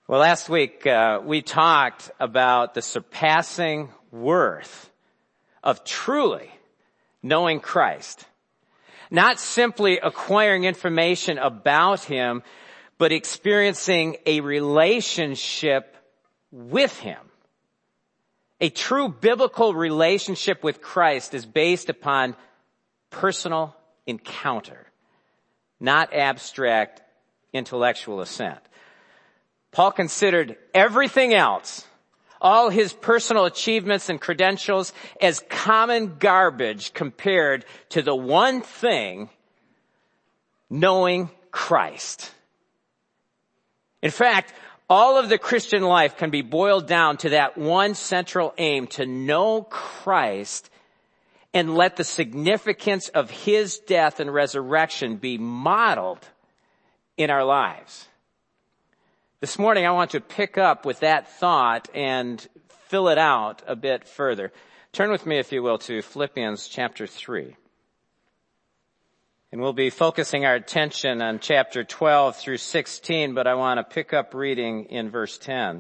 Well, last week we talked about the surpassing worth of truly knowing Christ. Not simply acquiring information about Him, but experiencing a relationship with Him. A true biblical relationship with Christ is based upon personal encounter, not abstract intellectual assent. Paul considered everything else, all his personal achievements and credentials, as common garbage compared to the one thing, knowing Christ. In fact, all of the Christian life can be boiled down to that one central aim, to know Christ and let the significance of His death and resurrection be modeled in our lives. This morning I want to pick up with that thought and fill it out a bit further. Turn with me, if you will, to Philippians chapter 3. And we'll be focusing our attention on chapter 12 through 16, but I want to pick up reading in verse 10.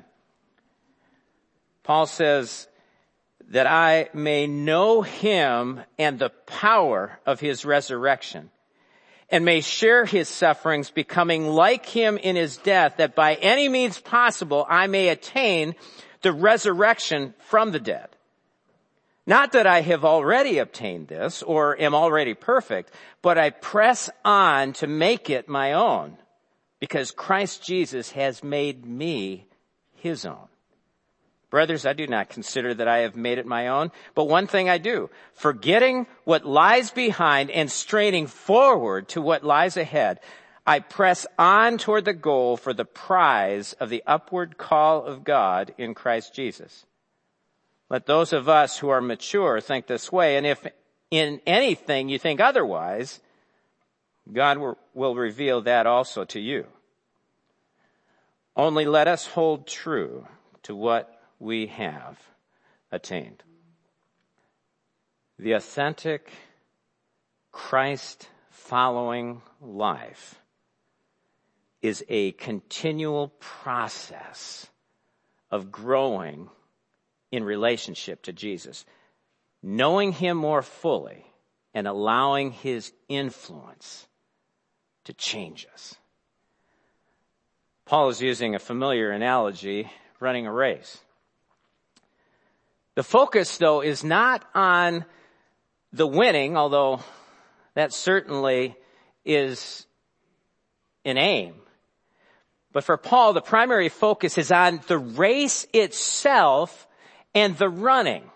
Paul says, that I may know Him and the power of His resurrection, and may share His sufferings, becoming like Him in His death, that by any means possible I may attain the resurrection from the dead. Not that I have already obtained this, or am already perfect, but I press on to make it my own, because Christ Jesus has made me His own. Brothers, I do not consider that I have made it my own, but one thing I do, forgetting what lies behind and straining forward to what lies ahead, I press on toward the goal for the prize of the upward call of God in Christ Jesus. Let those of us who are mature think this way, and if in anything you think otherwise, God will reveal that also to you. Only let us hold true to what we have attained. The authentic Christ-following life is a continual process of growing in relationship to Jesus, knowing Him more fully and allowing His influence to change us. Paul is using a familiar analogy, running a race. The focus, though, is not on the winning, although that certainly is an aim. But for Paul, the primary focus is on the race itself and the running.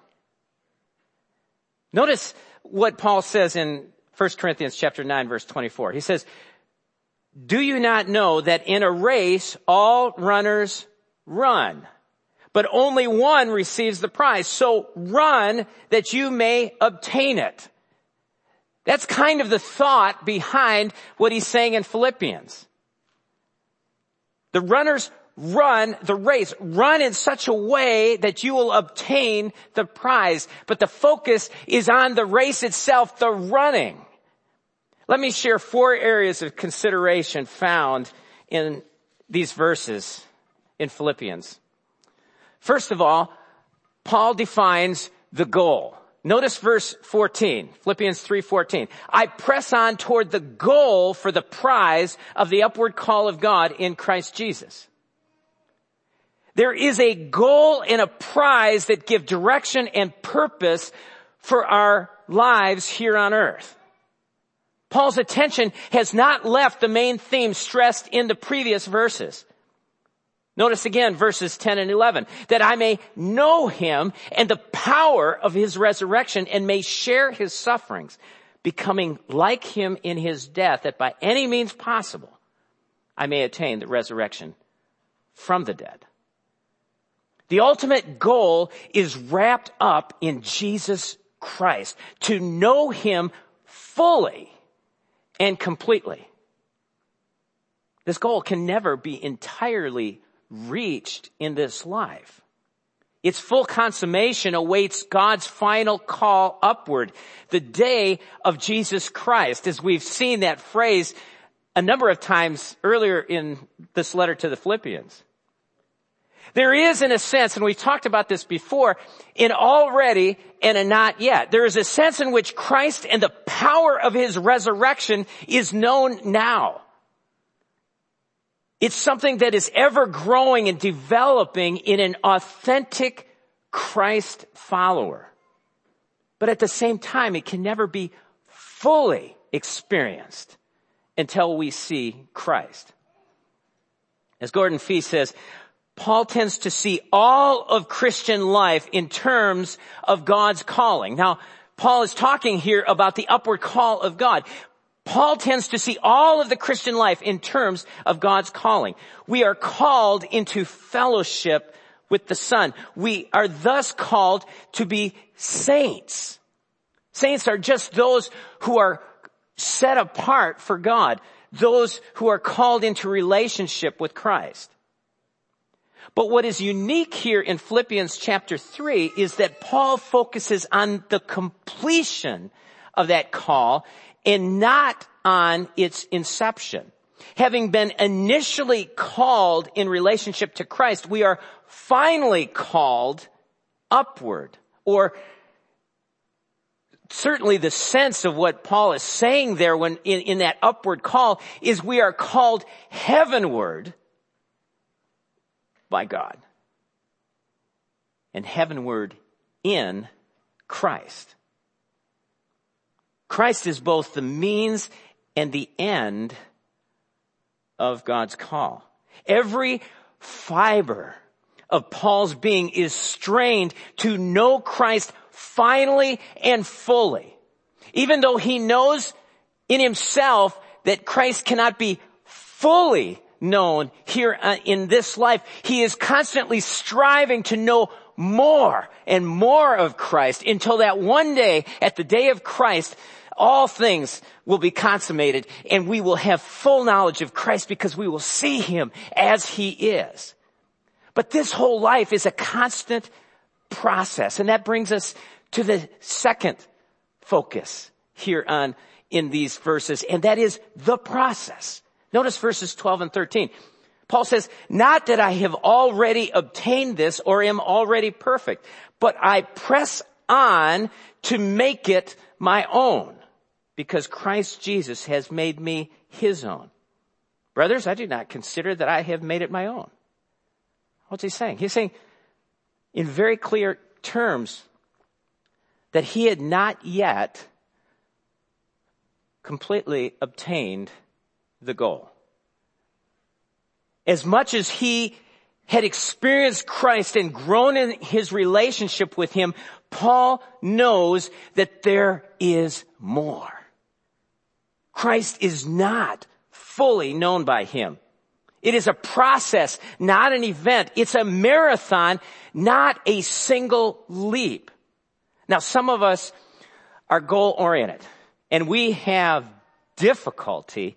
Notice what Paul says in 1 Corinthians chapter 9, verse 24. He says, do you not know that in a race all runners run, but only one receives the prize? So run that you may obtain it. That's kind of the thought behind what he's saying in Philippians. The runners run the race. Run in such a way that you will obtain the prize. But the focus is on the race itself, the running. Let me share 4 areas of consideration found in these verses in Philippians. First of all, Paul defines the goal. Notice verse 14, Philippians 3:14. I press on toward the goal for the prize of the upward call of God in Christ Jesus. There is a goal and a prize that give direction and purpose for our lives here on earth. Paul's attention has not left the main theme stressed in the previous verses. Notice again verses 10 and 11, that I may know Him and the power of His resurrection and may share His sufferings, becoming like Him in His death, that by any means possible I may attain the resurrection from the dead. The ultimate goal is wrapped up in Jesus Christ, to know Him fully and completely. This goal can never be entirely reached in this life. Its full consummation awaits God's final call upward, the day of Jesus Christ, as we've seen that phrase a number of times earlier in this letter to the Philippians. There is, in a sense, and we've talked about this before, an already and a not yet. There is a sense in which Christ and the power of his resurrection is known now. It's something that is ever growing and developing in an authentic Christ follower. But at the same time, it can never be fully experienced until we see Christ. As Gordon Fee says, Paul tends to see all of Christian life in terms of God's calling. Now, Paul is talking here about the upward call of God. Paul tends to see all of the Christian life in terms of God's calling. We are called into fellowship with the Son. We are thus called to be saints. Saints are just those who are set apart for God, those who are called into relationship with Christ. But what is unique here in Philippians chapter 3 is that Paul focuses on the completion of that call and not on its inception. Having been initially called in relationship to Christ, we are finally called upward. Or certainly the sense of what Paul is saying there when in that upward call is we are called heavenward by God. And heavenward in Christ. Christ is both the means and the end of God's call. Every fiber of Paul's being is strained to know Christ finally and fully. Even though he knows in himself that Christ cannot be fully known here in this life, he is constantly striving to know more and more of Christ until that one day, at the day of Christ, all things will be consummated and we will have full knowledge of Christ because we will see him as he is. But this whole life is a constant process, and that brings us to the second focus here in these verses, and that is the process. Notice verses 12 and 13. Paul says, not that I have already obtained this or am already perfect, but I press on to make it my own, because Christ Jesus has made me his own. Brothers, I do not consider that I have made it my own. What's he saying? He's saying in very clear terms that he had not yet completely obtained the goal. As much as he had experienced Christ and grown in his relationship with him, Paul knows that there is more. Christ is not fully known by him. It is a process, not an event. It's a marathon, not a single leap. Now, some of us are goal-oriented, and we have difficulty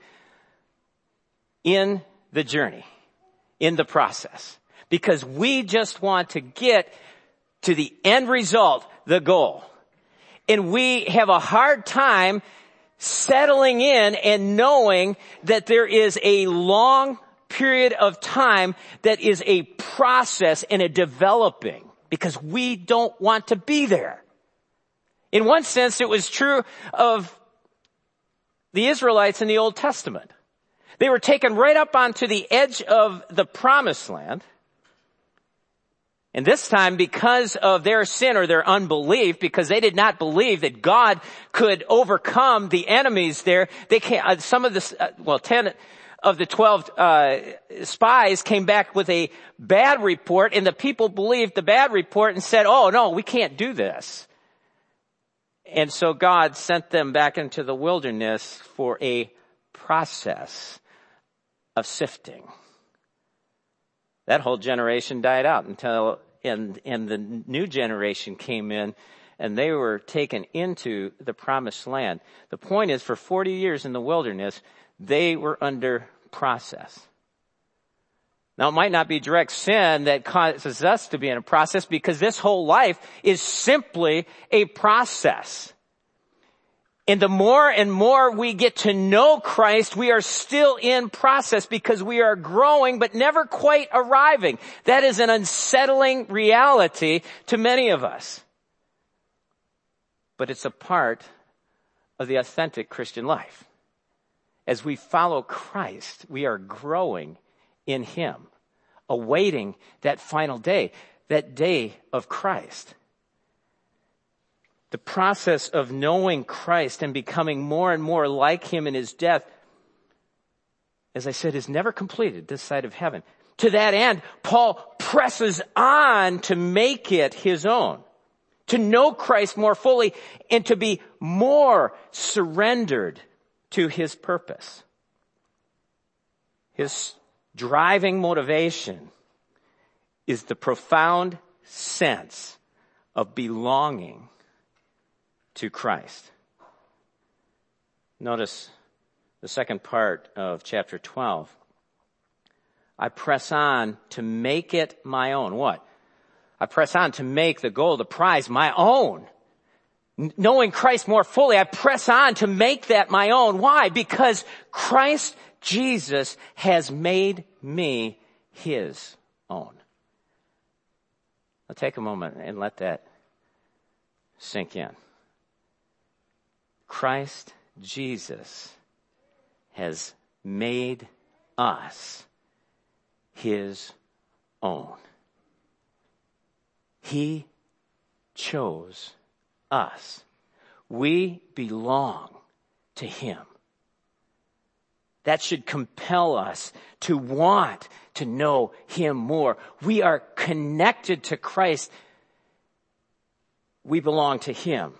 in the journey, in the process, because we just want to get to the end result, the goal. And we have a hard time settling in and knowing that there is a long period of time that is a process and a developing, because we don't want to be there. In one sense, it was true of the Israelites in the Old Testament. They were taken right up onto the edge of the promised land. And this time, because of their sin or their unbelief, because they did not believe that God could overcome the enemies there, they came, 10 of the 12 spies came back with a bad report, and the people believed the bad report and said, oh no, we can't do this. And so God sent them back into the wilderness for a process of sifting. That whole generation died out until and the new generation came in, and they were taken into the promised land. The point is, for 40 years in the wilderness, they were under process. Now, it might not be direct sin that causes us to be in a process, because this whole life is simply a process. And the more and more we get to know Christ, we are still in process because we are growing but never quite arriving. That is an unsettling reality to many of us. But it's a part of the authentic Christian life. As we follow Christ, we are growing in Him, awaiting that final day, that day of Christ. The process of knowing Christ and becoming more and more like Him in His death, as I said, is never completed this side of heaven. To that end, Paul presses on to make it his own, to know Christ more fully and to be more surrendered to His purpose. His driving motivation is the profound sense of belonging to Christ. Notice the second part of chapter 12. I press on to make it my own. What? I press on to make the goal, the prize, my own. Knowing Christ more fully, I press on to make that my own. Why? Because Christ Jesus has made me His own. Now take a moment and let that sink in. Christ Jesus has made us His own. He chose us. We belong to Him. That should compel us to want to know Him more. We are connected to Christ. We belong to Him.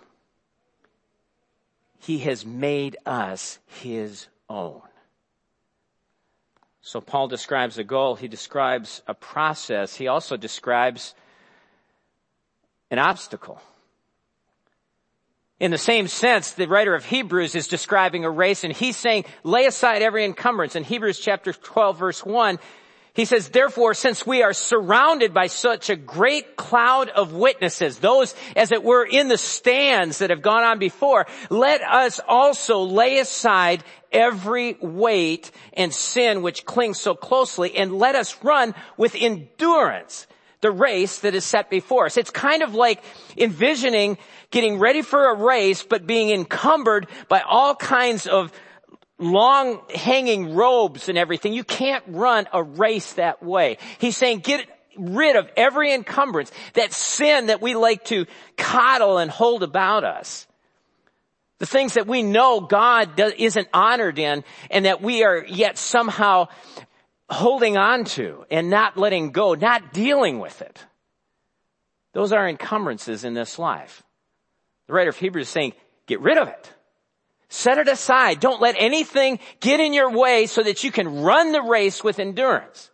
He has made us His own. So Paul describes a goal. He describes a process. He also describes an obstacle. In the same sense, the writer of Hebrews is describing a race, and he's saying, lay aside every encumbrance. In Hebrews chapter 12, verse 1, he says, therefore, since we are surrounded by such a great cloud of witnesses, those, as it were, in the stands that have gone on before, let us also lay aside every weight and sin which clings so closely, and let us run with endurance the race that is set before us. It's kind of like envisioning getting ready for a race, but being encumbered by all kinds of long hanging robes and everything. You can't run a race that way. He's saying get rid of every encumbrance, that sin that we like to coddle and hold about us. The things that we know God isn't honored in, and that we are yet somehow holding on to and not letting go, not dealing with it. Those are encumbrances in this life. The writer of Hebrews is saying, get rid of it. Set it aside. Don't let anything get in your way so that you can run the race with endurance.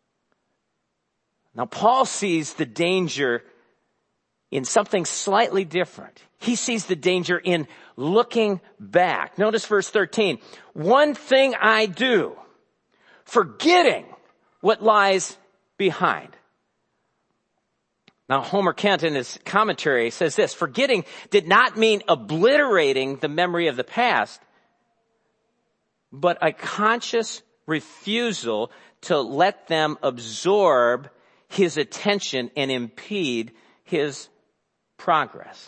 Now, Paul sees the danger in something slightly different. He sees the danger in looking back. Notice verse 13. One thing I do, forgetting what lies behind. Now, Homer Kent in his commentary says this, forgetting did not mean obliterating the memory of the past, but a conscious refusal to let them absorb his attention and impede his progress.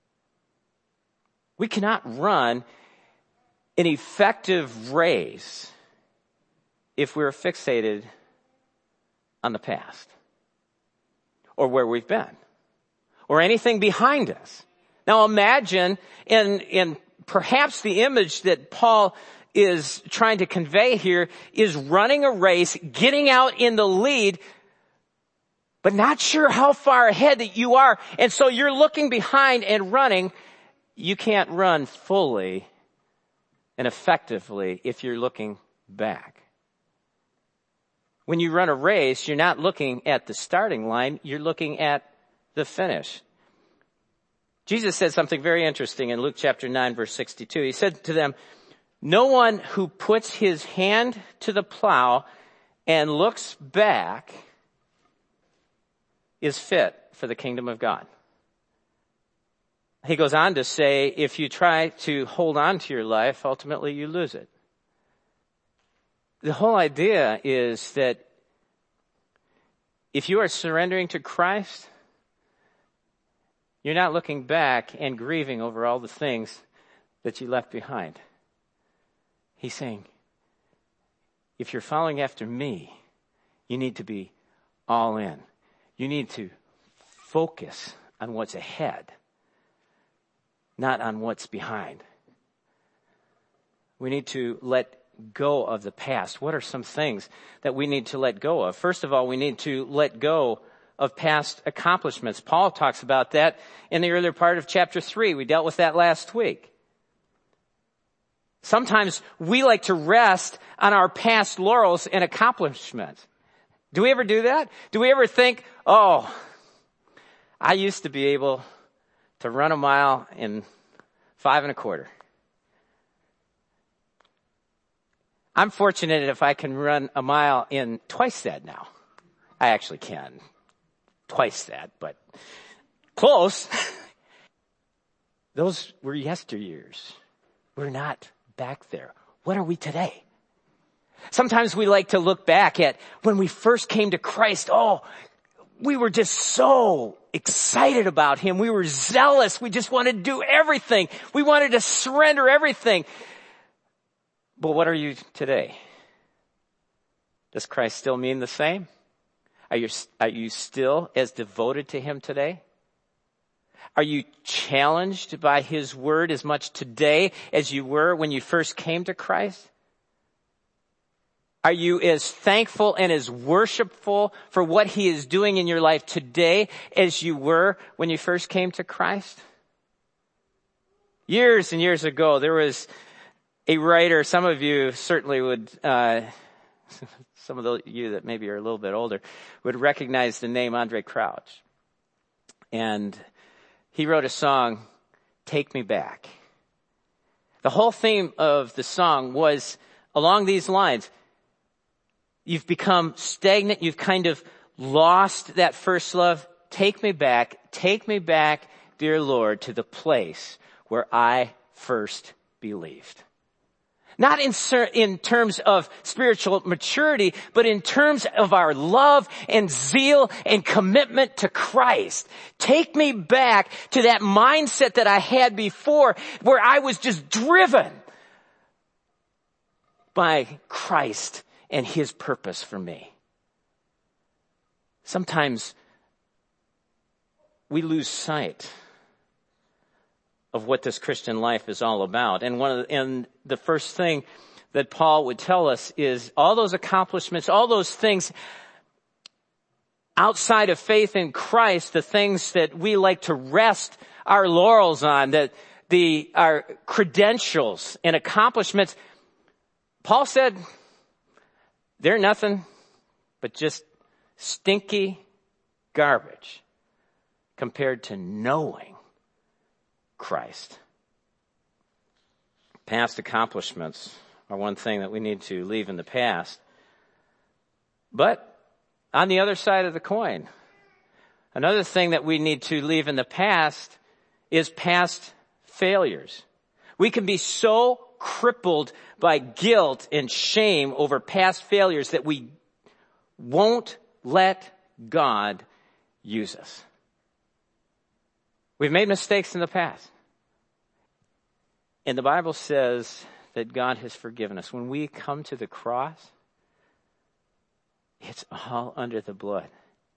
We cannot run an effective race if we're fixated on the past, or where we've been, or anything behind us. Now imagine, and perhaps the image that Paul is trying to convey here is running a race, getting out in the lead, but not sure how far ahead that you are. And so you're looking behind and running. You can't run fully and effectively if you're looking back. When you run a race, you're not looking at the starting line, you're looking at the finish. Jesus said something very interesting in Luke chapter 9, verse 62. He said to them, no one who puts his hand to the plow and looks back is fit for the kingdom of God. He goes on to say, if you try to hold on to your life, ultimately you lose it. The whole idea is that if you are surrendering to Christ, you're not looking back and grieving over all the things that you left behind. He's saying, if you're following after me, you need to be all in. You need to focus on what's ahead, not on what's behind. We need to let go of the past. What are some things that we need to let go of? First of all, we need to let go of past accomplishments. Paul talks about that in the earlier part of chapter 3. We dealt with that last week. Sometimes we like to rest on our past laurels and accomplishments. Do we ever do that? Do we ever think, oh, I used to be able to run a mile in 5 1/4. I'm fortunate if I can run a mile in twice that now. I actually can. Twice that, but close. Those were yesteryears. We're not back there. What are we today? Sometimes we like to look back at when we first came to Christ. Oh, we were just so excited about him. We were zealous. We just wanted to do everything. We wanted to surrender everything. But what are you today? Does Christ still mean the same? Are you still as devoted to him today? Are you challenged by his word as much today as you were when you first came to Christ? Are you as thankful and as worshipful for what he is doing in your life today as you were when you first came to Christ? Years and years ago, there was a writer, some of you certainly would, some of you that maybe are a little bit older would recognize the name Andre Crouch. And he wrote a song, Take Me Back. The whole theme of the song was along these lines. You've become stagnant. You've kind of lost that first love. Take me back, dear Lord, to the place where I first believed. Not in terms of spiritual maturity, but in terms of our love and zeal and commitment to Christ. Take me back to that mindset that I had before where I was just driven by Christ and his purpose for me. Sometimes we lose sight of what this Christian life is all about. And the first thing that Paul would tell us is all those accomplishments, all those things outside of faith in Christ, the things that we like to rest our laurels on, that our credentials and accomplishments, Paul said, they're nothing but just stinky garbage compared to knowing Christ. Past accomplishments are one thing that we need to leave in the past. But on the other side of the coin, another thing that we need to leave in the past is past failures. We can be so crippled by guilt and shame over past failures that we won't let God use us. We've made mistakes in the past. And the Bible says that God has forgiven us. When we come to the cross, it's all under the blood.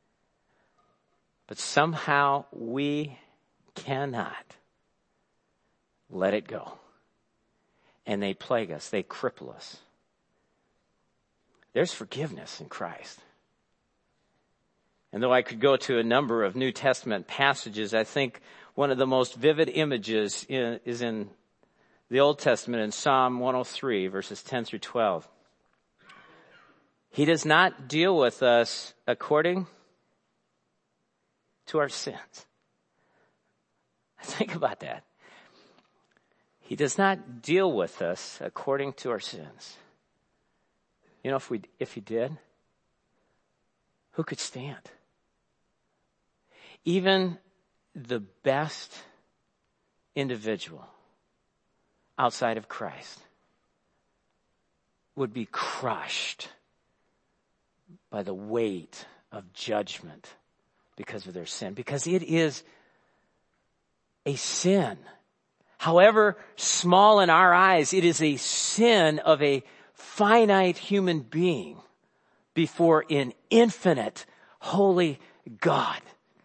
But somehow we cannot let it go. And they plague us. They cripple us. There's forgiveness in Christ. And though I could go to a number of New Testament passages, I think one of the most vivid images is in the Old Testament in Psalm 103, verses 10 through 12. He does not deal with us according to our sins. Think about that. He does not deal with us according to our sins. You know, if he did, who could stand? Even the best individual outside of Christ would be crushed by the weight of judgment because of their sin. Because it is a sin. However small in our eyes, it is a sin of a finite human being before an infinite, holy God.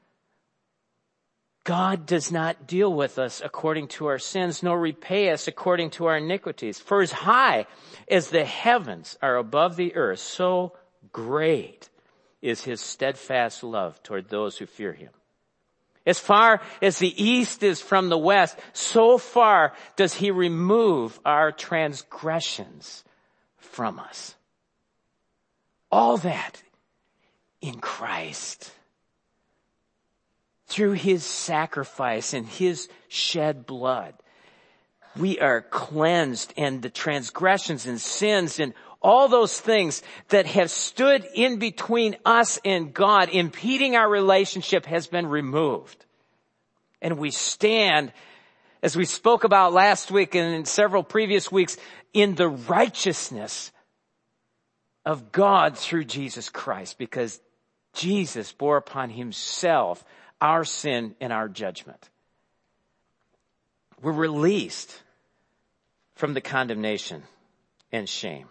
God does not deal with us according to our sins, nor repay us according to our iniquities. For as high as the heavens are above the earth, so great is his steadfast love toward those who fear him. As far as the east is from the west, so far does he remove our transgressions from us. All that in Christ. Through his sacrifice and his shed blood, we are cleansed, and the transgressions and sins and all those things that have stood in between us and God, impeding our relationship, has been removed. And we stand, as we spoke about last week and in several previous weeks, in the righteousness of God through Jesus Christ, because Jesus bore upon himself our sin and our judgment. We're released from the condemnation and shame.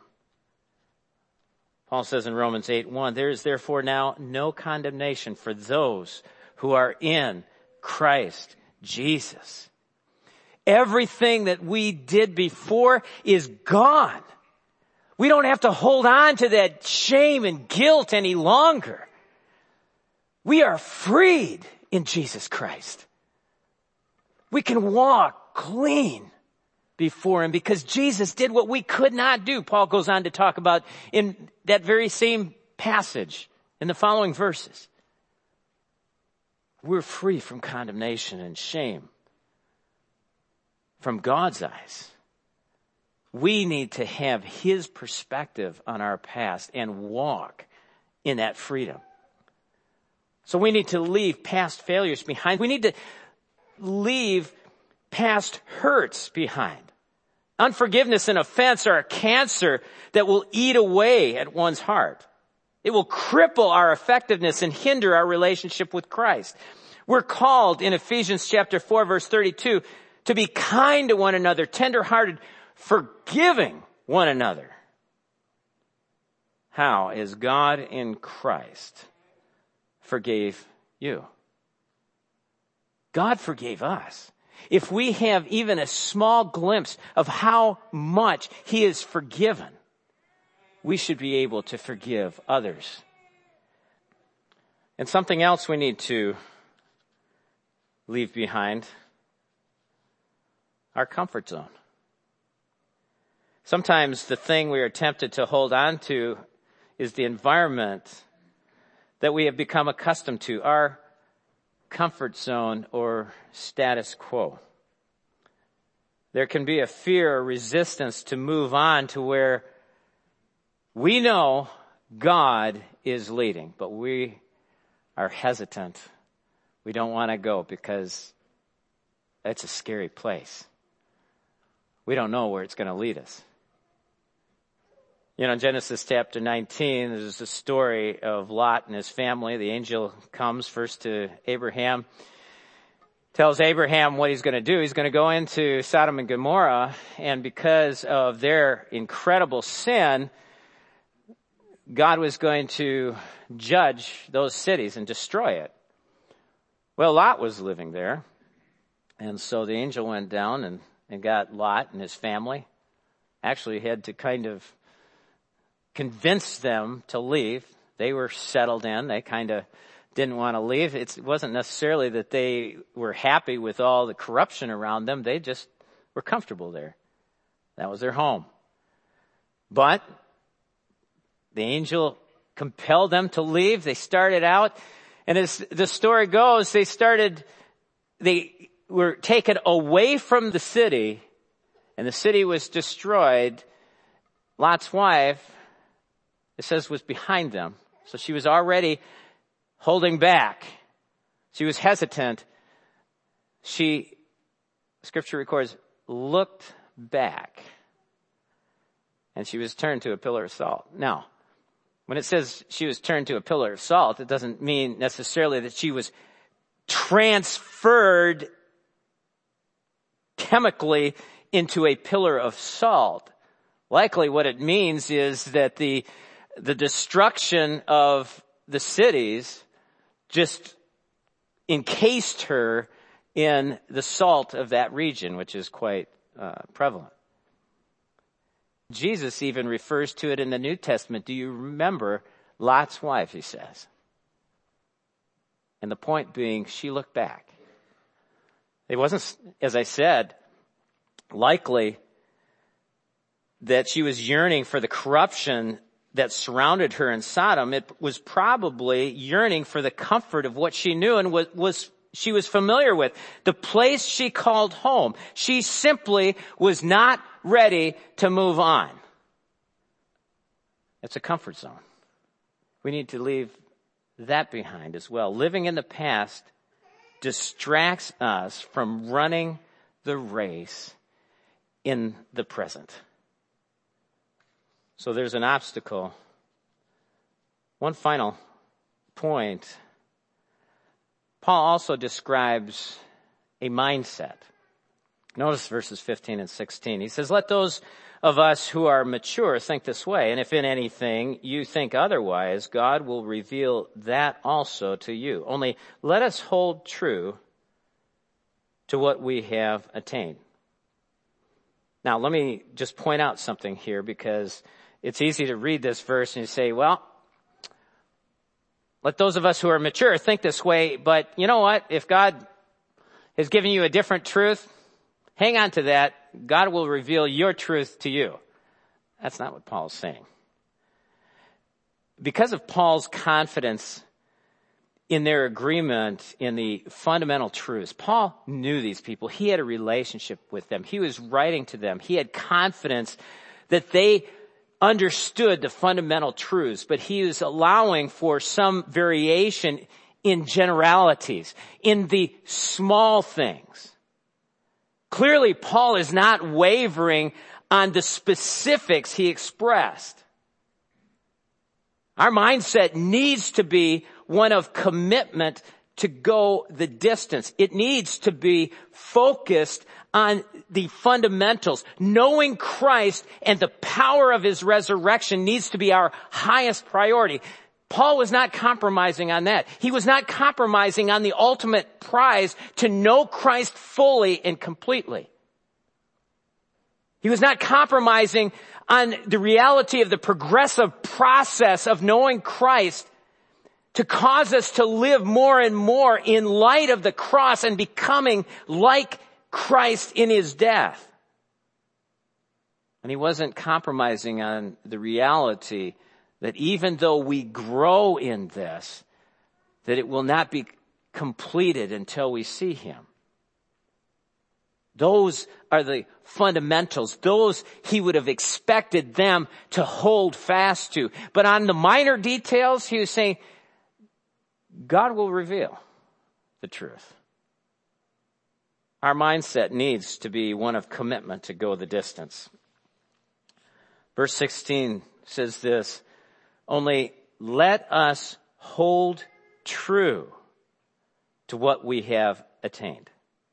Paul says in Romans 8:1, there is therefore now no condemnation for those who are in Christ Jesus. Everything that we did before is gone. We don't have to hold on to that shame and guilt any longer. We are freed in Jesus Christ. We can walk clean before him because Jesus did what we could not do. Paul goes on to talk about in that very same passage in the following verses. We're free from condemnation and shame from God's eyes. We need to have his perspective on our past and walk in that freedom. So we need to leave past failures behind. We need to leave past hurts behind. Unforgiveness and offense are a cancer that will eat away at one's heart. It will cripple our effectiveness and hinder our relationship with Christ. We're called in Ephesians chapter 4, verse 32, to be kind to one another, tender-hearted, forgiving one another. How? As God in Christ forgave you. God forgave us. If we have even a small glimpse of how much he has forgiven, we should be able to forgive others. And something else we need to leave behind, our comfort zone. Sometimes the thing we are tempted to hold on to is the environment that we have become accustomed to, our comfort zone or status quo. There can be a fear or resistance to move on to where we know God is leading, but we are hesitant. We don't want to go because it's a scary place. We don't know where it's going to lead us. You know, in Genesis chapter 19, there's a story of Lot and his family. The angel comes first to Abraham, tells Abraham what he's going to do. He's going to go into Sodom and Gomorrah, and because of their incredible sin, God was going to judge those cities and destroy it. Well, Lot was living there, and so the angel went down and got Lot and his family. Actually had to kind of convince them to leave. They were settled in. They kind of didn't want to leave. It wasn't necessarily that they were happy with all the corruption around them. They just were comfortable there. That was their home. But the angel compelled them to leave. They started out, and as the story goes, they were taken away from the city, and the city was destroyed. Lot's wife, it says, was behind them. So she was already holding back. She was hesitant. She Scripture records, looked back, and she was turned to a pillar of salt. Now, when it says she was turned to a pillar of salt, it doesn't mean necessarily that she was transferred chemically into a pillar of salt. Likely what it means is that the destruction of the cities just encased her in the salt of that region, which is quite prevalent. Jesus even refers to it in the New Testament. Do you remember Lot's wife, he says? And the point being, she looked back. It wasn't, as I said, likely that she was yearning for the corruption that surrounded her in Sodom. It was probably yearning for the comfort of what she knew and she was familiar with, the place she called home. She simply was not ready to move on. It's a comfort zone. We need to leave that behind as well. Living in the past distracts us from running the race in the present. So there's an obstacle. One final point. Paul also describes a mindset. Notice verses 15 and 16. He says, let those of us who are mature think this way, and if in anything you think otherwise, God will reveal that also to you. Only let us hold true to what we have attained. Now, let me just point out something here, because it's easy to read this verse and you say, well, let those of us who are mature think this way, but you know what? If God has given you a different truth, hang on to that. God will reveal your truth to you. That's not what Paul's saying. Because of Paul's confidence in their agreement in the fundamental truths, Paul knew these people. He had a relationship with them. He was writing to them. He had confidence that they understood the fundamental truths, but he was allowing for some variation in generalities, in the small things. Clearly, Paul is not wavering on the specifics he expressed. Our mindset needs to be one of commitment to go the distance. It needs to be focused on the fundamentals. Knowing Christ and the power of his resurrection needs to be our highest priority. Paul was not compromising on that. He was not compromising on the ultimate prize to know Christ fully and completely. He was not compromising on the reality of the progressive process of knowing Christ to cause us to live more and more in light of the cross and becoming like Christ in his death. And he wasn't compromising on the reality that even though we grow in this, that it will not be completed until we see him. Those are the fundamentals. Those he would have expected them to hold fast to. But on the minor details, he was saying, God will reveal the truth. Our mindset needs to be one of commitment to go the distance. Verse 16 says this, only let us hold true to what we have attained.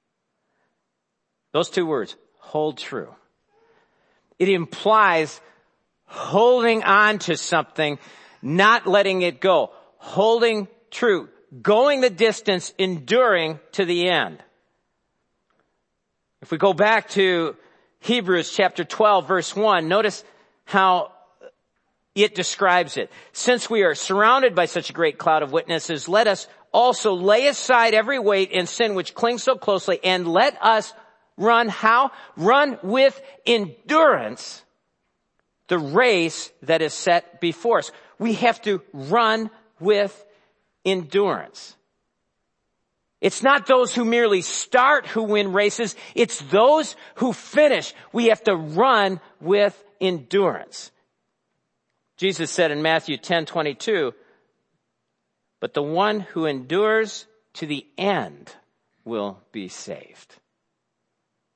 Those two words, hold true. It implies holding on to something, not letting it go, holding true, going the distance, enduring to the end. If we go back to Hebrews chapter 12, verse 1, notice how it describes it. Since we are surrounded by such a great cloud of witnesses, let us also lay aside every weight and sin which clings so closely, and let us run how? Run with endurance the race that is set before us. We have to run with endurance. It's not those who merely start who win races. It's those who finish. We have to run with endurance. Jesus said in Matthew 10:22, but the one who endures to the end will be saved.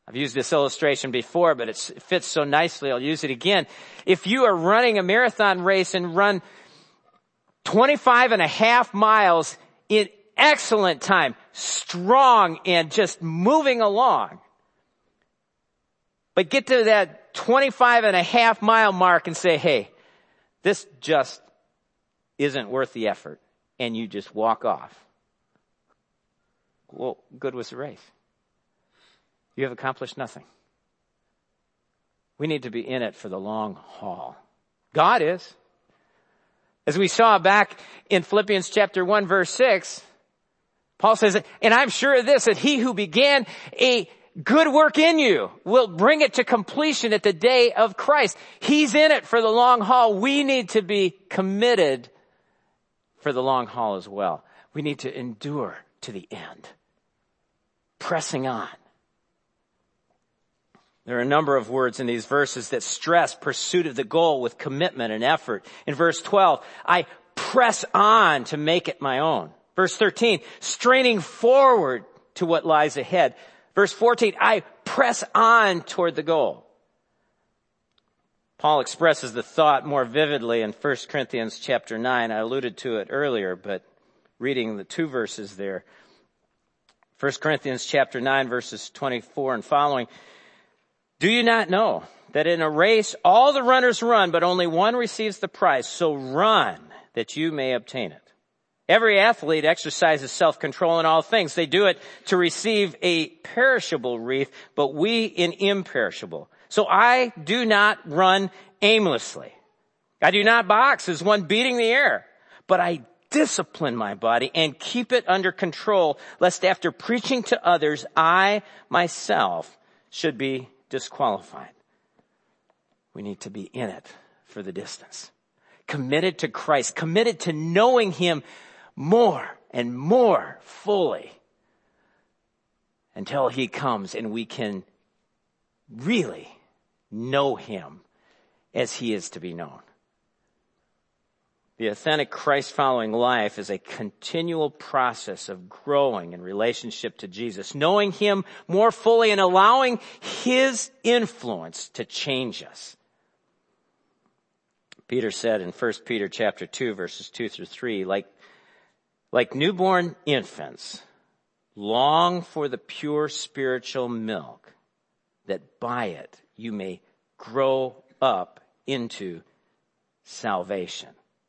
I've used this illustration before, but it fits so nicely, I'll use it again. If you are running a marathon race and run 25 and a half miles in excellent time, strong and just moving along, but get to that 25 and a half mile mark and say, hey, this just isn't worth the effort, and you just walk off. Well, good was the race. You have accomplished nothing. We need to be in it for the long haul. God is. As we saw back in Philippians chapter 1, verse 6, Paul says, and I'm sure of this, that he who began a good work in you will bring it to completion at the day of Christ. He's in it for the long haul. We need to be committed for the long haul as well. We need to endure to the end. Pressing on. There are a number of words in these verses that stress pursuit of the goal with commitment and effort. In verse 12, I press on to make it my own. Verse 13, straining forward to what lies ahead. Verse 14, I press on toward the goal. Paul expresses the thought more vividly in 1 Corinthians chapter 9. I alluded to it earlier, but reading the 2 verses there. 1 Corinthians chapter 9, verses 24 and following. Do you not know that in a race all the runners run, but only one receives the prize? So run that you may obtain it. Every athlete exercises self-control in all things. They do it to receive a perishable wreath, but we an imperishable. So I do not run aimlessly. I do not box as one beating the air, but I discipline my body and keep it under control, lest after preaching to others, I myself should be disqualified. We need to be in it for the distance. Committed to Christ, committed to knowing Him more and more fully until He comes and we can really know Him as He is to be known. The authentic Christ-following life is a continual process of growing in relationship to Jesus, knowing Him more fully and allowing His influence to change us. Peter said in 1 Peter chapter 2, verses 2 through 3, like newborn infants, long for the pure spiritual milk, that by it you may grow up into salvation.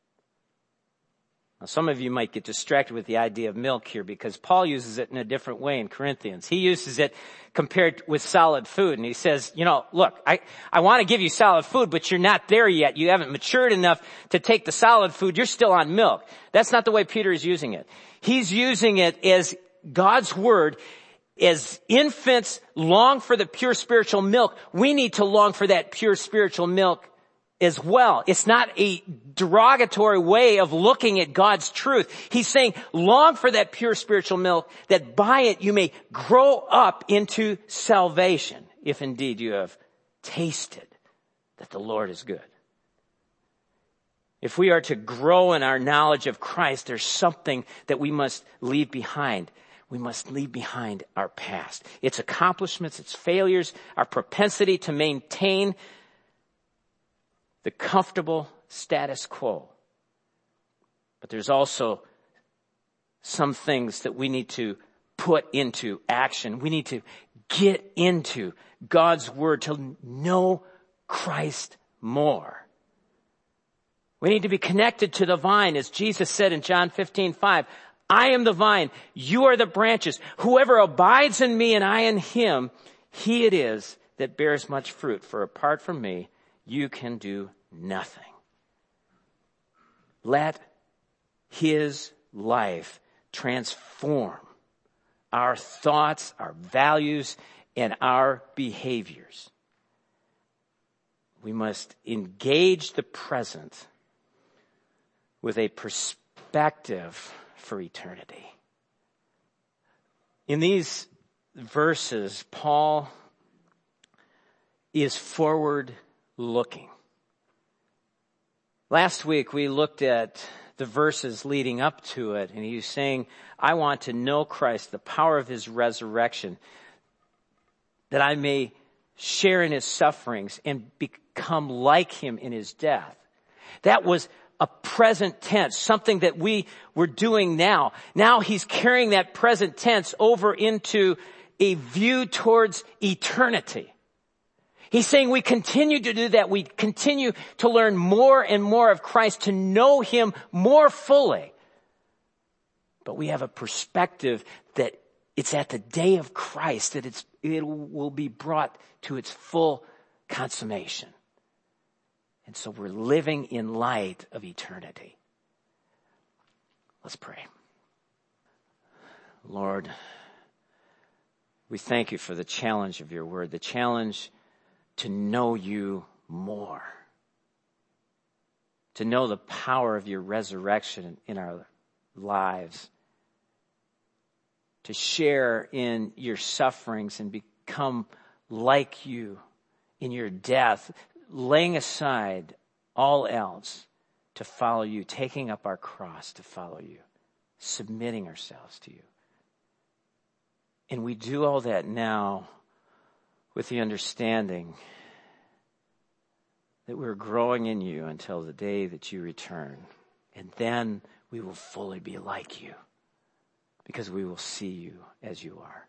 Now, some of you might get distracted with the idea of milk here because Paul uses it in a different way in Corinthians. He uses it compared with solid food. And he says, look, I want to give you solid food, but you're not there yet. You haven't matured enough to take the solid food. You're still on milk. That's not the way Peter is using it. He's using it as God's word. As infants long for the pure spiritual milk, we need to long for that pure spiritual milk as well. It's not a derogatory way of looking at God's truth. He's saying, long for that pure spiritual milk, that by it you may grow up into salvation, if indeed you have tasted that the Lord is good. If we are to grow in our knowledge of Christ, there's something that we must leave behind. We must leave behind our past, its accomplishments, its failures, our propensity to maintain the comfortable status quo. But there's also some things that we need to put into action. We need to get into God's word to know Christ more. We need to be connected to the vine, as Jesus said in John 15:5. I am the vine, you are the branches. Whoever abides in me and I in him, he it is that bears much fruit. For apart from me, you can do nothing. Let His life transform our thoughts, our values, and our behaviors. We must engage the present with a perspective for eternity. In these verses, Paul is forward looking. Last week we looked at the verses leading up to it, and he's saying, I want to know Christ, the power of His resurrection, that I may share in his sufferings and become like him in his death. That was a present tense, something that we were doing now. Now he's carrying that present tense over into a view towards eternity. He's saying we continue to do that. We continue to learn more and more of Christ, to know him more fully. But we have a perspective that it's at the day of Christ that it will be brought to its full consummation. And so we're living in light of eternity. Let's pray. Lord, we thank you for the challenge of your word, the challenge to know you more, to know the power of your resurrection in our lives, to share in your sufferings and become like you in your death, laying aside all else to follow you, taking up our cross to follow you, submitting ourselves to you. And we do all that now with the understanding that we're growing in you until the day that you return. And then we will fully be like you because we will see you as you are.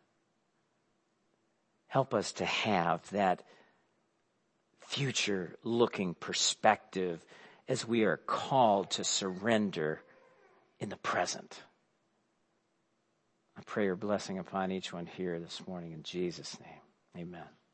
Help us to have that future-looking perspective as we are called to surrender in the present. I pray your blessing upon each one here this morning in Jesus' name. Amen.